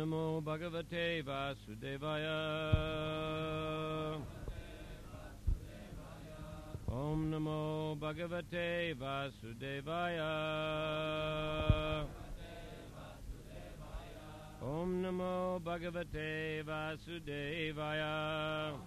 Namo Bhagavate Vasudevaya. Om Namo Bhagavate Vasudevaya. Om Namo Bhagavate Vasudevaya.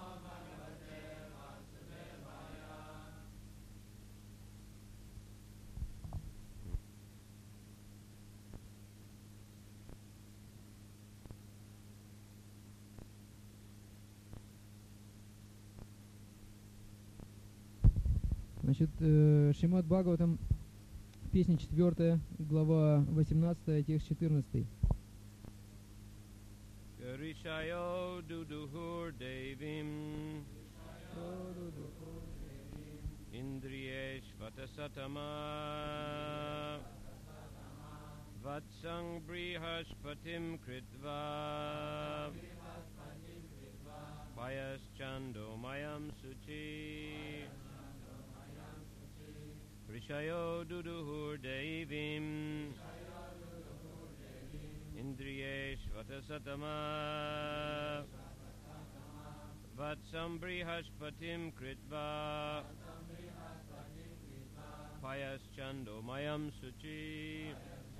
Значит, Шримад Бхагаватам, песня 4, глава 18, текст 14. Rishayo duduhur devim Indriyesh vatasatama Vatsang brihaspatim kritva Payaschando mayam suchi Rishayo duduhur devim Indriyesh vatasatama Vatsam brihaspatim kritva Payaschando mayam suchi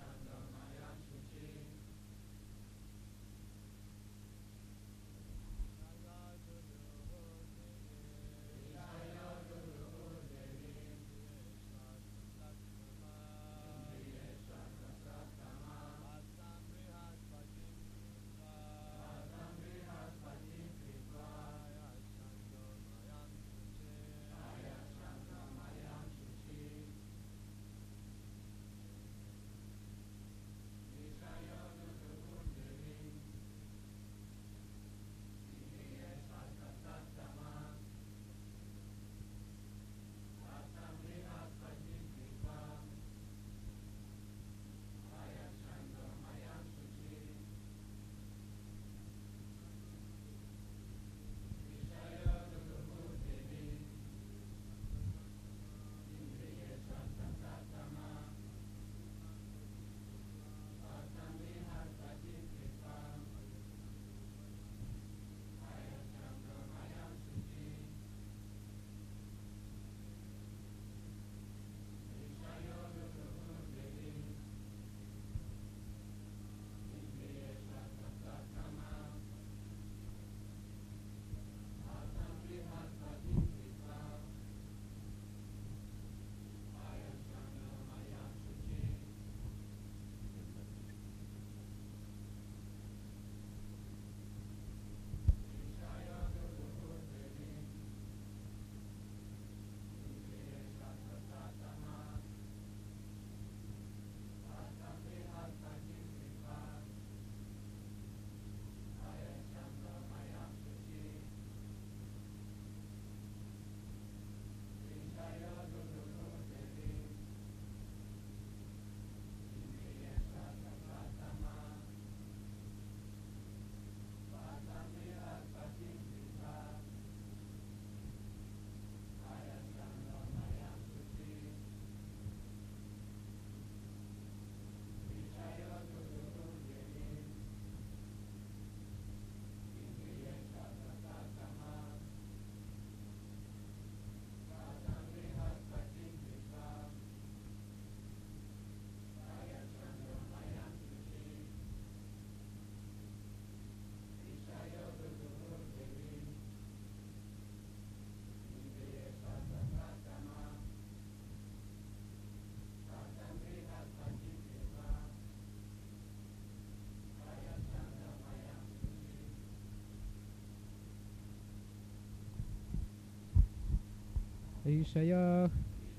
Ришаях,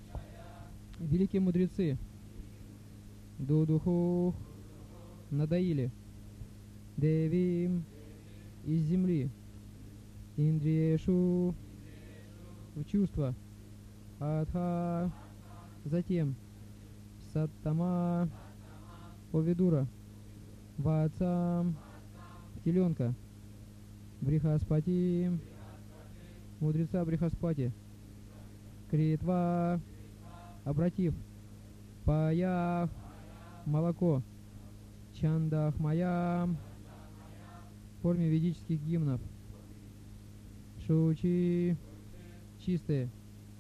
великие мудрецы, Дудуху надоили, Девим из земли, Индриешу в чувства, Адха затем, Саттама Повидура, Ватсам теленка, Брихаспати мудреца Брихаспати, Критва обратив, Паях молоко, Чандахмая в форме ведических гимнов. Шучи чистые.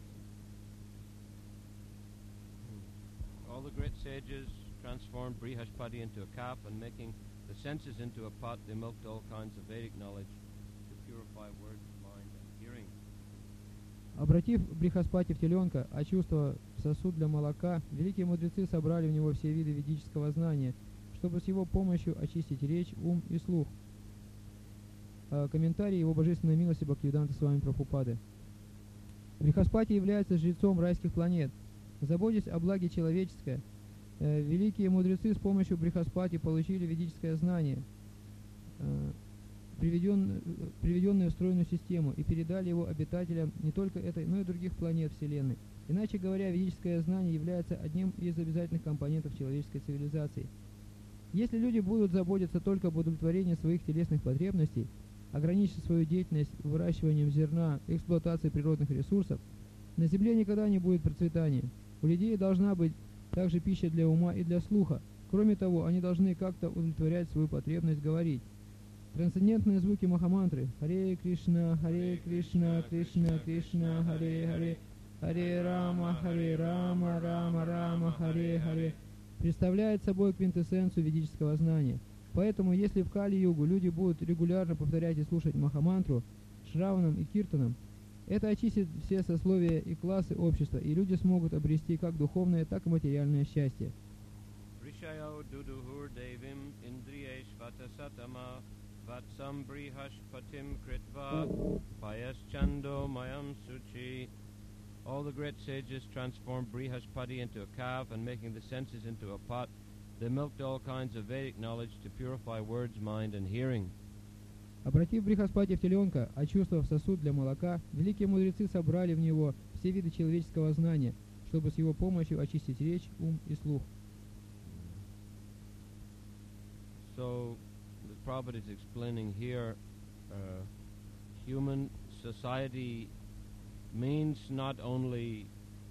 All the great sages transformed Brihaspati into a calf and making the senses into a pot. They milked all kinds of Vedic knowledge to purify words, mind, and hearing. Обратив Брихаспати в теленка, а чувство в сосуд для молока, великие мудрецы собрали в него все виды ведического знания, чтобы с его помощью очистить речь, ум и слух. Комментарий его божественной милости Бхактивиданта Свами Прабхупады. Брихаспати является жрецом райских планет. Заботясь о благе человеческое, великие мудрецы с помощью Брихаспати получили ведическое знание, приведенное в стройную систему, и передали его обитателям не только этой, но и других планет Вселенной. Иначе говоря, ведическое знание является одним из обязательных компонентов человеческой цивилизации. Если люди будут заботиться только об удовлетворении своих телесных потребностей, ограничив свою деятельность выращиванием зерна, эксплуатацией природных ресурсов, на земле никогда не будет процветания. У людей должна быть также пища для ума и для слуха. Кроме того, они должны как-то удовлетворять свою потребность говорить. Трансцендентные звуки Махамантры Харе Кришна, Кришна Кришна, Харе Харе, Харе Рама, Рама Рама, Харе Харе представляет собой квинтэссенцию ведического знания. Поэтому, если в Кали-югу люди будут регулярно повторять и слушать Махамантру Шраванам и Киртанам, это очистит все сословия и классы общества, и люди смогут обрести как духовное, так и материальное счастье. Rishayo duduhur devim indriyeshvata satama vatsam brihashpatim kritva payaschando mayam suchi. All the great sages transformed Brihaspati into a calf and making the senses into a pot. They milked all kinds of Vedic knowledge to purify words, mind, and hearing. Обратив Брихаспати в теленка, а чувство в сосуд для молока, великие мудрецы собрали в него все виды человеческого знания, чтобы с его помощью очистить речь, ум и слух. So, the Prabhupada is explaining here, human society means not only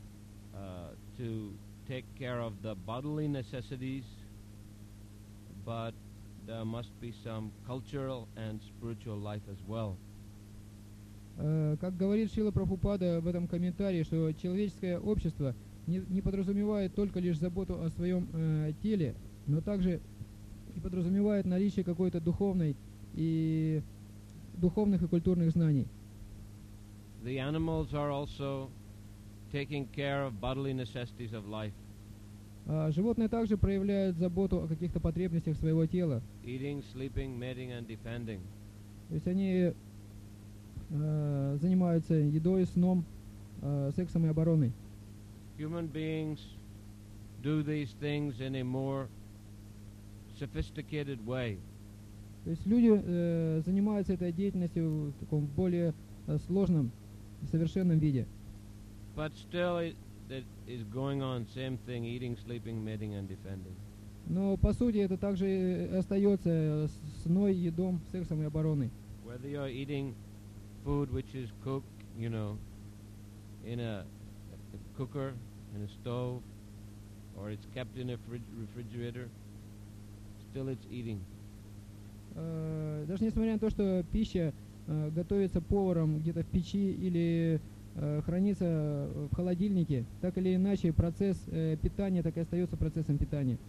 to take care of the bodily necessities, but there must be some cultural and spiritual life as well. Как говорит Шрила Прабхупада в этом комментарии, что человеческое общество не подразумевает только лишь заботу о своем теле, но также и подразумевает наличие какой-то духовных и культурных знаний. The animals are also taking care of bodily necessities of life. Животные также проявляют заботу о каких-то потребностях своего тела. Eating, sleeping, mating and defending. То есть они занимаются едой, сном, сексом и обороной. Human beings do these things in a more sophisticated way. То есть люди занимаются этой деятельностью в таком более сложном и совершенном виде. But still it is going on, same thing, eating, sleeping, mating and defending. Но по сути это также остается сной, едом, сексом и обороной. Whether you're eating food which is cooked, in a cooker, in a stove, or it's kept in a refrigerator, still it's eating. Даже несмотря на то, что пища готовится поваром где-то в печи или хранится в холодильнике, так или иначе процесс питания так и остается процессом питания.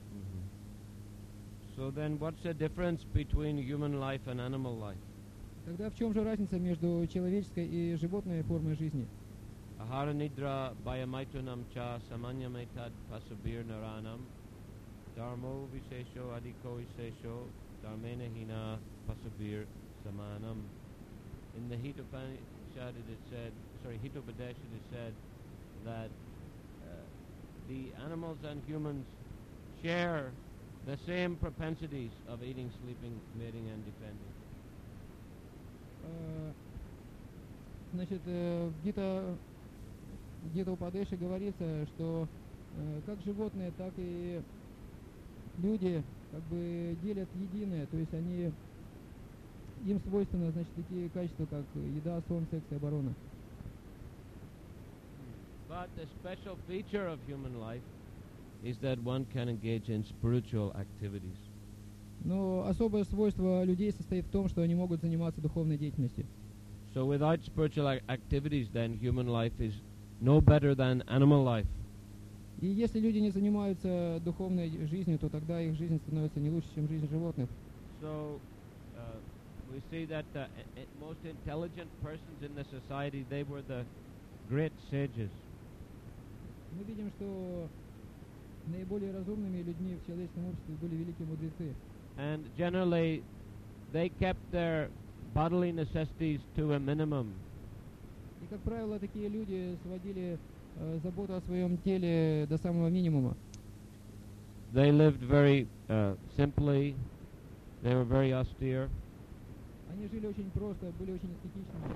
So then what's the difference between human life and animal life? Тогда в чем же разница между человеческой и животной формой жизни? Ahara nidra bayamaitunam cha samanyametad pasubir naranam dharmo visesho adiko visesho dharmena hina pasubir samanam. In the Hitopanishad it is said, Hitopadesh it is said that the animals and humans share the same propensities of eating, sleeping, mating and defending. Значит, в Гита-Упадеше говорится, что как животные, так и люди как бы делят единое, то есть им свойственны, значит, такие качества, как еда, сон, секс и оборона. But the special feature of human life is that one can engage in spiritual activities. Но особое свойство людей состоит в том, что они могут заниматься духовной деятельностью. So without spiritual activities, then human life is no better than animal life. И если люди не занимаются духовной жизнью, то тогда их жизнь становится не лучше, чем жизнь животных. So we see that the most intelligent persons in the society, they were the great sages. Мы видим, что наиболее разумными людьми в человеческом обществе были великие мудрецы. And generally, they kept their bodily necessities to a minimum. И, как правило, такие люди сводили заботу о своем теле до самого минимума. They lived very simply. They were very austere. Они жили очень просто, были очень аскетичными.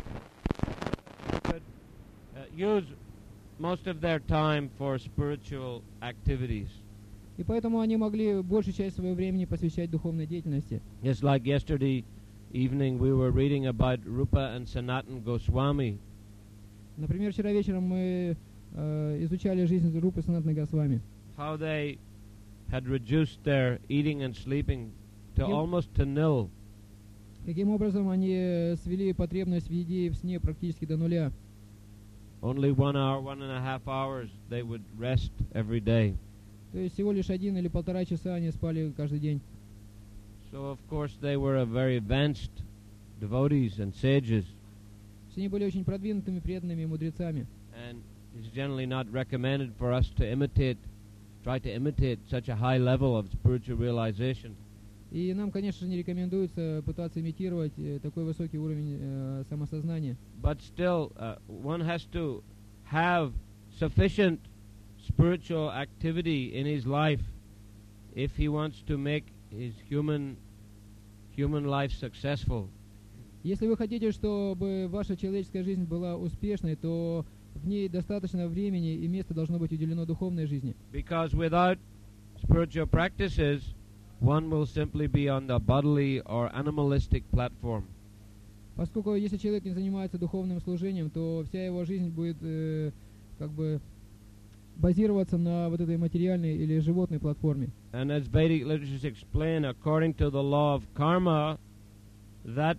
Could use most of their time for spiritual activities. И поэтому они могли большую часть своего времени посвящать духовной деятельности. Just like yesterday evening, we were reading about Rupa and Sanatan Goswami. Например, вчера вечером мы изучали жизнь Рупы Санатаны Госвами. How they had reduced their eating and sleeping to almost to nil. Каким образом они свели потребность в еде и в сне практически до нуля. Only 1 hour, 1.5 hours they would rest every day. То есть всего лишь 1 или 1,5 часа они спали каждый день. So of course they were a very advanced devotees and sages. Они были очень продвинутыми, преданными мудрецами. And it's generally not recommended for us to try to imitate such a high level of spiritual realization. И нам, конечно же, не рекомендуется пытаться имитировать такой высокий уровень самосознания. But still, one has to have sufficient spiritual activity in his life if he wants to make his human life successful. Если вы хотите, чтобы ваша человеческая жизнь была успешной, то в ней достаточно времени и места должно быть уделено духовной жизни. Because without spiritual practices, one will simply be on the bodily or animalistic platform. Поскольку если человек не занимается духовным служением, то вся его жизнь будет как бы базироваться на вот этой материальной или животной платформе. And as Vedic literatures explain, according to the law of karma, that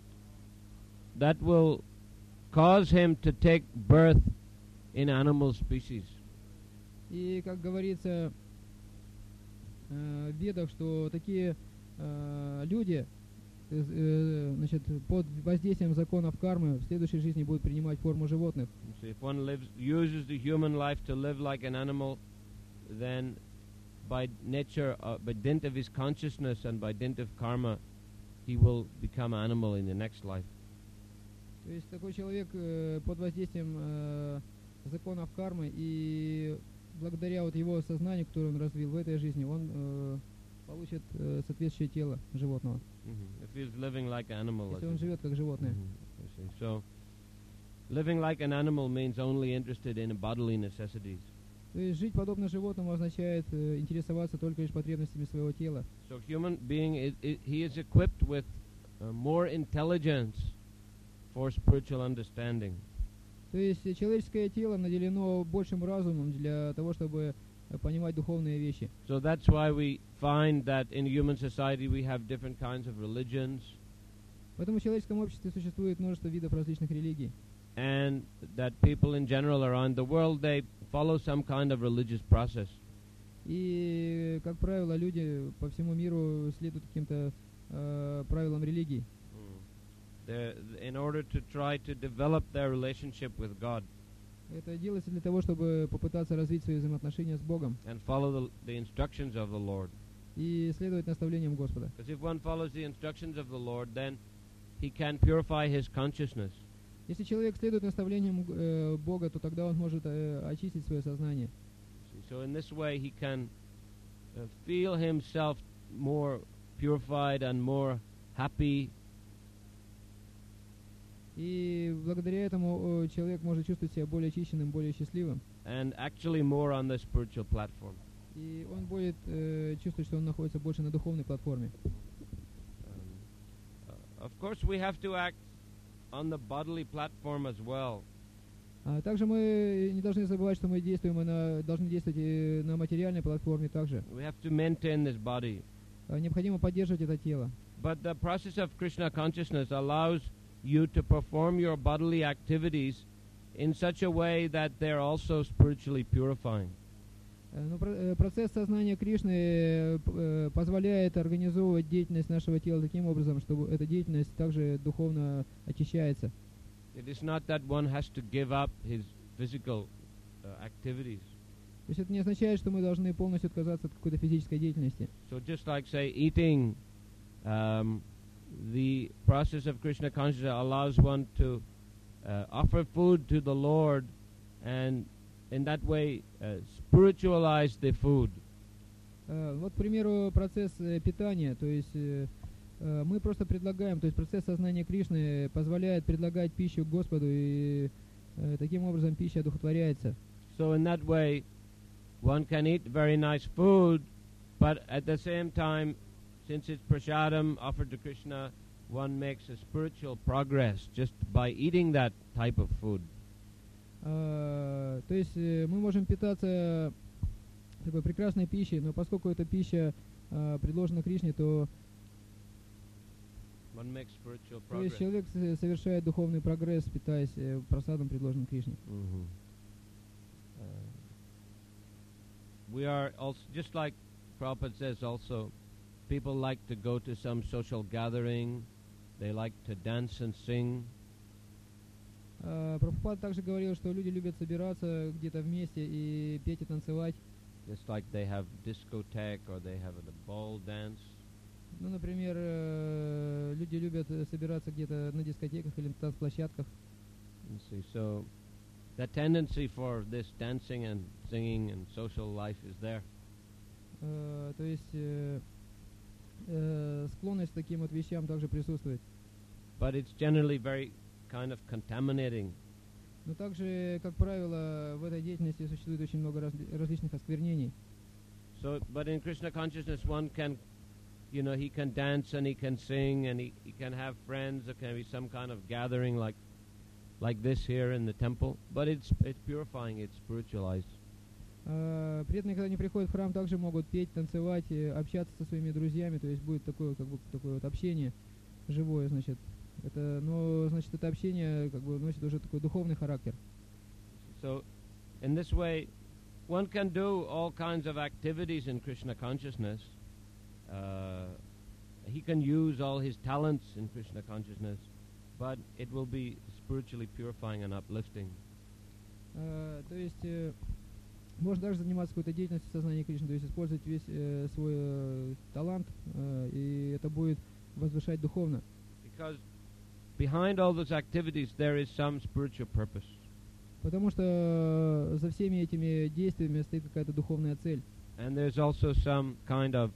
will cause him to take birth in animal species. И как говорится в Ведах, что такие люди, значит, под воздействием законов кармы в следующей жизни будут принимать форму животных. So if one uses the human life to live like an animal, then by nature, by dint of his consciousness and by dint of karma, he will become animal in the next life. То есть такой человек под воздействием законов кармы и благодаря вот его сознанию, которое он развил в этой жизни, он получит соответствующее тело животного. If he's living like an animal. Если он живет как животное. So, living like an animal means only interested in bodily necessities. То есть жить подобно животному означает интересоваться только лишь потребностями своего тела. So human being, he is equipped with more intelligence for spiritual understanding. То есть человеческое тело наделено большим разумом для того, чтобы понимать духовные вещи. So that's why we find that in human society we have different kinds of religions. Поэтому в человеческом обществе существует множество видов различных религий. And that people in general around the world, they follow some kind of religious process. И, как правило, люди по всему миру следуют каким-то правилам религии. In order to try to develop their relationship with God. Это делается для того, чтобы попытаться развить свои взаимоотношения с Богом. And follow the instructions of the Lord. И следовать наставлениям Господа. Because if one follows the instructions of the Lord, then he can purify his consciousness. Если человек следует наставлениям Бога, то тогда он может очистить свое сознание. So in this way he can feel himself more purified and more happy. И благодаря этому человек может чувствовать себя более очищенным, более счастливым. And actually more on the spiritual platform. И он будет чувствовать, что он находится больше на духовной платформе. Of course we have to act on the bodily platform as well. Также мы не должны забывать, что мы должны действовать и на материальной платформе также. We have to maintain this body. необходимо поддерживать это тело. But the process of Krishna consciousness allows you to perform your bodily activities in such a way that they're also spiritually purifying. Но процесс сознания Кришны позволяет организовывать деятельность нашего тела таким образом, чтобы эта деятельность также духовно очищается. It is not that one has to give up his physical activities. То есть это не означает, что мы должны полностью отказаться от какой-то физической деятельности. So just like, say, eating, the process of Krishna consciousness allows one to offer food to the Lord and in that way spiritualize the food. Вот, к примеру, процесс питания, то есть мы просто предлагаем, то есть процесс сознания Кришны позволяет предлагать пищу Господу, и таким образом пища одухотворяется. So in that way, one can eat very nice food, but at the same time, since it's prasadam offered to Krishna, one makes a spiritual progress just by eating that type of food. То есть мы можем питаться такой прекрасной пищей, но поскольку эта пища предложена Кришне, то есть человек совершает духовный прогресс, питаясь просадом, предложенным Кришне. We are also, just like Prabhupada says also, people like to go to some social gathering, they like to dance and sing. Прабхупад также говорил, что люди любят собираться где-то вместе и петь и танцевать. Just like they have discotheque or they have a ball dance. Ну, например, люди любят собираться где-то на дискотеках или на танцплощадках. So the tendency for this dancing and singing and social life is there. То есть склонность к таким вот вещам также присутствует. But it's generally very kind of contaminating. Но также, как правило, в этой деятельности существует очень много различных осквернений. So, but in Krishna consciousness, one can, you know, he can dance and he can sing and he can have friends. There can be some kind of gathering like this here in the temple. But it's purifying, it's spiritualized. Преданные, когда они приходят в храм, также могут петь, танцевать, общаться со своими друзьями. То есть будет такое, как бы, такое вот общение живое, значит. Это, но, значит, это общение как бы носит уже такой духовный характер. So, in this way, one can do all kinds of activities in Krishna consciousness. He can use all his talents in Krishna consciousness, but it will be spiritually purifying and uplifting. То есть можно также заниматься какой-то деятельностью сознания Кришны, то есть использовать весь свой талант, и это будет возвышать духовно. Because behind all those activities there is some spiritual purpose. Потому что за всеми этими действиями стоит какая-то духовная цель. And there's also some kind of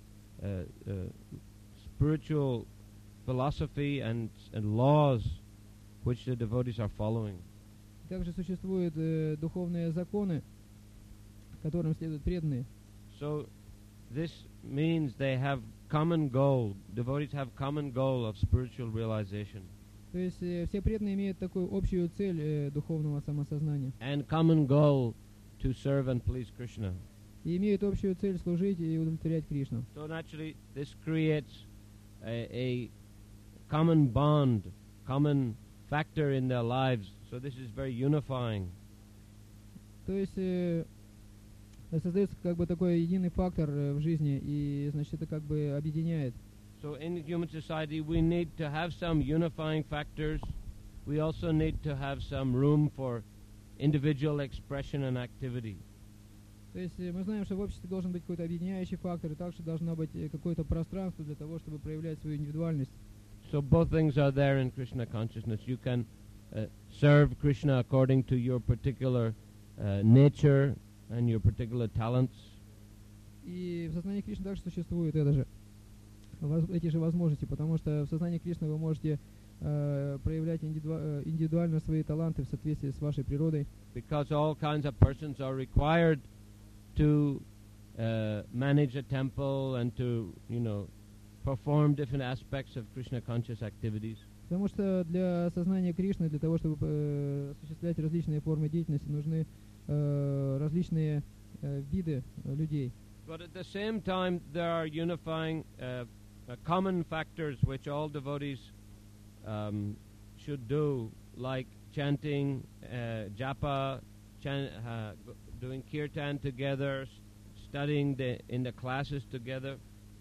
spiritual philosophy and laws which the devotees are following. Также существуют духовные законы, которым следуют преданные. So this means they have common goal. Devotees have common goal of spiritual realization. То есть все преданные имеют такую общую цель духовного самосознания. And common goal to serve and please Krishna. И имеют общую цель служить и удовлетворять Кришну. So naturally this creates a common bond, common factor in their lives. So this is very unifying. То есть создается как бы такой единый фактор в жизни, и значит это как бы объединяет. So in human society we need to have some unifying factors. We also need to have some room for individual expression and activity. То есть мы знаем, что в обществе должен быть какой-то объединяющий фактор, и также должно быть какое-то пространство для того, чтобы проявлять свою индивидуальность. So both things are there in Krishna consciousness. You can serve Krishna according to your particular nature and your particular talents. И в сознании Кришны также существует эти же возможности, потому что в сознании Кришны вы можете проявлять индивидуально свои таланты в соответствии с вашей природой. Because all kinds of persons are required to manage a temple and to, you know, perform different aspects of Krishna conscious activities. Потому что для сознания Кришны, для того, чтобы осуществлять различные формы деятельности, нужны различные виды людей. But at the same time, there are unifying common factors which all devotees should do, like chanting, japa, doing kirtan together, studying in the classes together.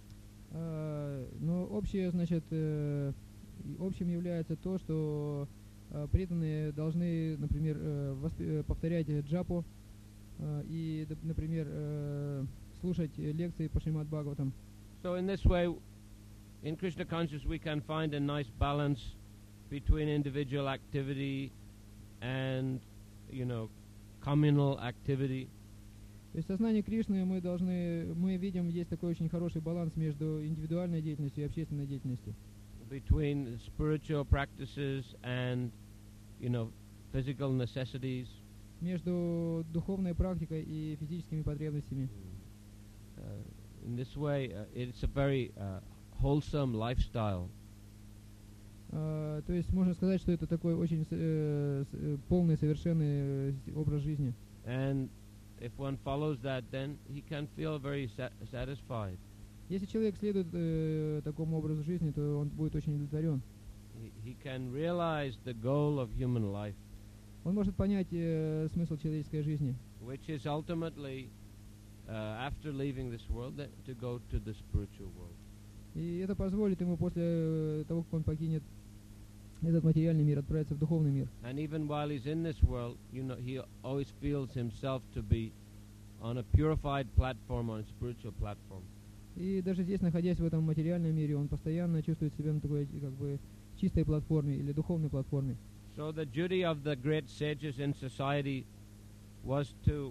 Но общее, значит, общим является то, что преданные должны, например, повторять джапу и, например, слушать лекции по Шримад Бхагаватам. So in this way, in Krishna consciousness, we can find a nice balance between individual activity and, communal activity. То есть в сознании Кришны мы видим, есть такой очень хороший баланс между индивидуальной деятельностью и общественной деятельностью. Between spiritual practices and, physical necessities. Между духовной практикой и физическими потребностями. In this way, it's a very wholesome lifestyle. То есть можно сказать, что это такой очень полный, совершенный образ жизни. And if one follows that, then he can feel very satisfied. Если человек следует такому образу жизни, то он будет очень удовлетворен. He can realize the goal of human life. Он может понять смысл человеческой жизни. Which is ultimately, after leaving this world, to go to the spiritual world. И это позволит ему после того, как он покинет этот материальный мир, отправиться в духовный мир. And even while he's in this world, he always feels himself to be on a purified platform, on a spiritual platform. И даже здесь, находясь в этом материальном мире, он постоянно чувствует себя на такой, чистой платформе или духовной платформе. So the duty of the great sages in society was to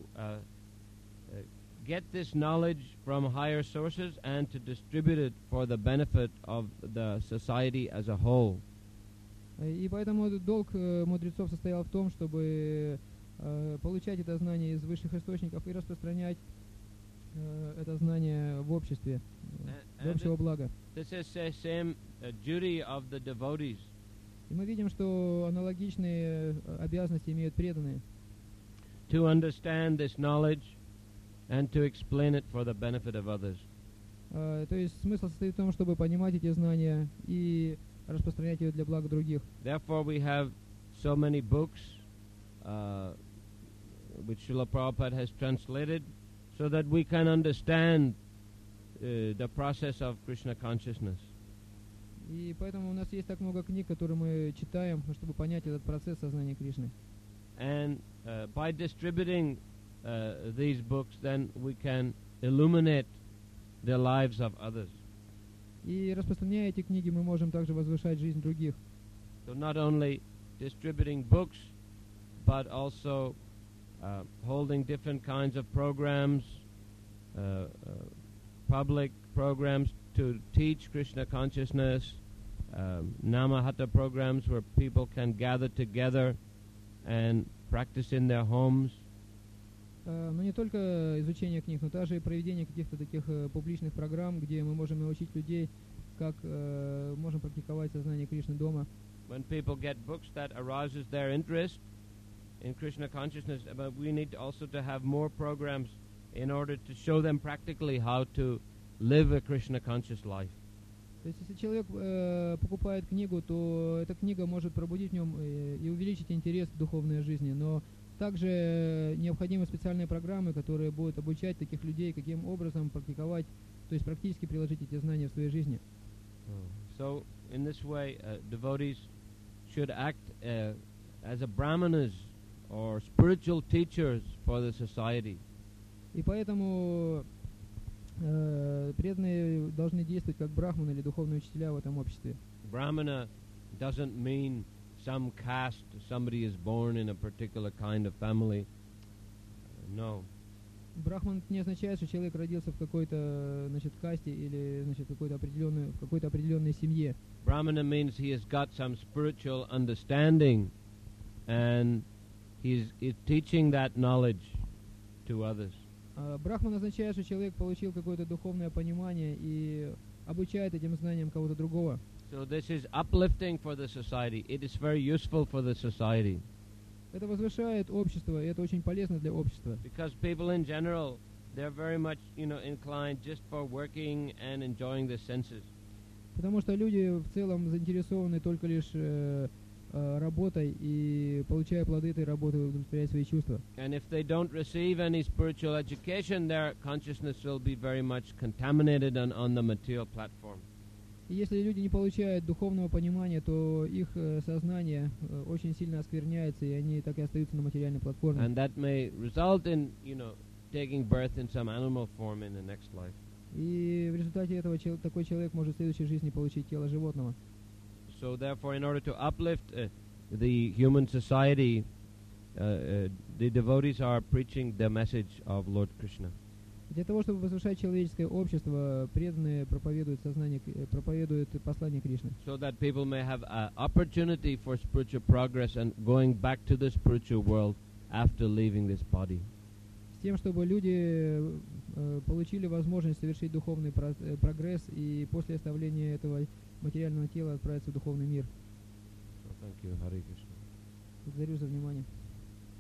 get this knowledge from higher sources and to distribute it for the benefit of the society as a whole. И поэтому долг мудрецов состоял в том, чтобы получать это знание из высших источников и распространять это знание в обществе, для общего блага. This is the same duty of the devotees. И мы видим, что аналогичные обязанности имеют преданные. To understand this knowledge and to explain it for the benefit of others. То есть смысл состоит в том, чтобы понимать эти знания и распространять ее для блага других. Therefore we have so many books which Srila Prabhupada has translated so that we can understand the process of Krishna consciousness. И поэтому у нас есть так много книг, которые мы читаем, чтобы понять этот процесс сознания Кришны. And by distributing these books, then we can illuminate the lives of others. И распространяя эти книги, мы можем также возвышать жизнь других. So not only distributing books, but also holding different kinds of programs, public programs to teach Krishna consciousness, Namahata programs where people can gather together and practice in their homes. Но не только изучение книг, но также и проведение каких-то таких публичных программ, где мы можем научить людей, как можем практиковать сознание Кришны дома. When people get books that arouses their interest in Krishna consciousness, but we need also to have more programs in order to show them practically how to live a Krishna conscious life. То есть, если человек покупает книгу, то эта книга может пробудить в нем и увеличить интерес к духовной жизни, но также необходимы специальные программы, которые будут обучать таких людей, каким образом практиковать, то есть практически приложить эти знания в своей жизни. So, in this way, devotees should act as a brahmanas or spiritual teachers for the society. И поэтому преданные должны действовать как брахманы или духовные учителя в этом обществе. Brahmana doesn't mean some caste, somebody is born in a particular kind of family. No. Брахман не означает, что человек родился в какой-то, касте или, в какой-то определенной семье. Brahmana means he has got some spiritual understanding and he is teaching that knowledge to others. Брахман означает, что человек получил какое-то духовное понимание и обучает этим знаниям кого-то другого. So this is uplifting for the society. It is very useful for the society. Это возвышает общество, и это очень полезно для общества. Because people in general they're very much, inclined just for working and enjoying the senses. Потому что люди в целом заинтересованы только лишь работой и, получая плоды этой работы, удовлетворяют свои чувства. And if they don't receive any spiritual education, their consciousness will be very much contaminated on the material platform. И если люди не получают духовного понимания, то их сознание очень сильно оскверняется, и они так и остаются на материальной платформе. And that may result in, taking birth in some animal form in the next life. И в результате этого такой человек может в следующей жизни получить тело животного. So therefore, in order to uplift the human society, the devotees are preaching the message of Lord Krishna. Для того, чтобы возвышать человеческое общество, преданные проповедуют послание Кришны. So that people may have an opportunity for spiritual progress and going back to the spiritual world after leaving this body. С тем, чтобы люди получили возможность совершить духовный прогресс и после оставления этого материального тела отправиться в духовный мир. So thank you, Hare Krishna. Благодарю за внимание.